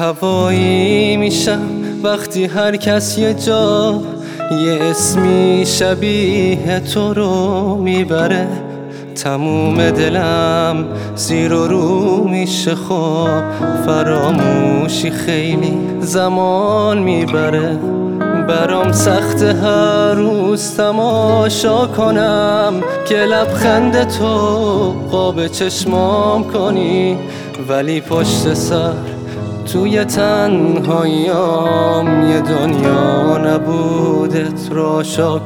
هوایی میشم وقتی هر کس یه جا یه اسمی شبیه تو رو میبره. تموم دلم زیر و رو میشه، خب فراموشی خیلی زمان میبره. برام سخت هر روز تماشا کنم که لبخند تو قاب چشمام کنی، ولی پشت سر توی تنهاییام یه دنیا نبودت راشا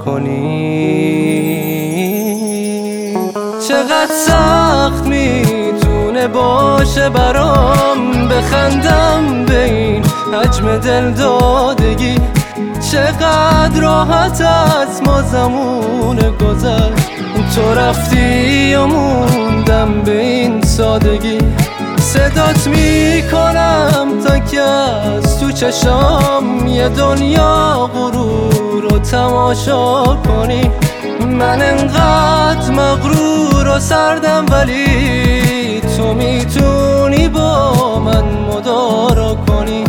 کنی. چقدر سخت میتونه باشه برام بخندم به این حجم دل دادگی، چقدر راحت از ما زمان گذشت. تو رفتی و موندم به این سادگی، صدات میکنم تا که از تو چشام یه دنیا غرور رو تماشا کنی. من انقدر مغرور و سردم، ولی تو میتونی با من مدارا کنی.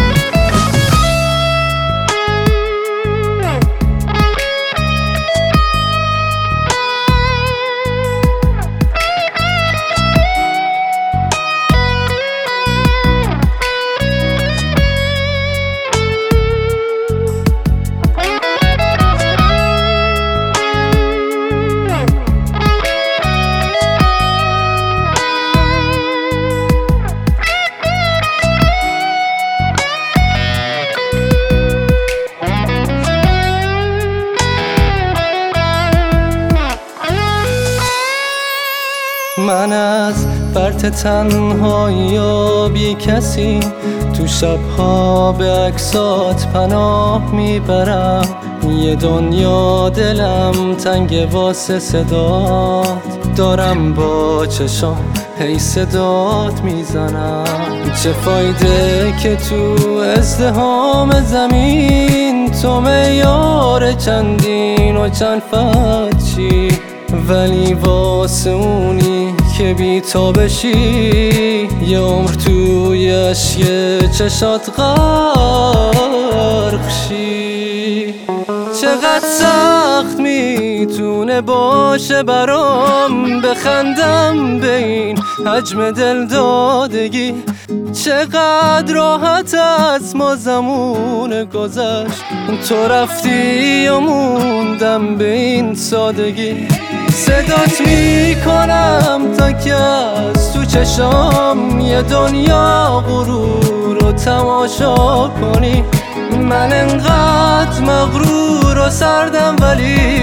من از فرط تنهایی و بی کسی تو شبها به عکسات پناه میبرم. یه دنیا دلم تنگ واسه صدات، دارم با چشام هی صدات میزنم. چه فایده که تو ازدحام زمین تو معیار چندین و چند فتشی، ولی واسه اونی که بی تا بشی یه عمر توی اشک چشات غرق شی. چقدر سخت میتونه باشه برام بخندم به این حجم دل دادگی، چقدر راحت از ما زمان گذشت. تو رفتی و موندم به این سادگی، صدات میکنم تا که از تو چشام یه دنیا غرور رو تماشا کنی. من انقدر مغرور و سردم، ولی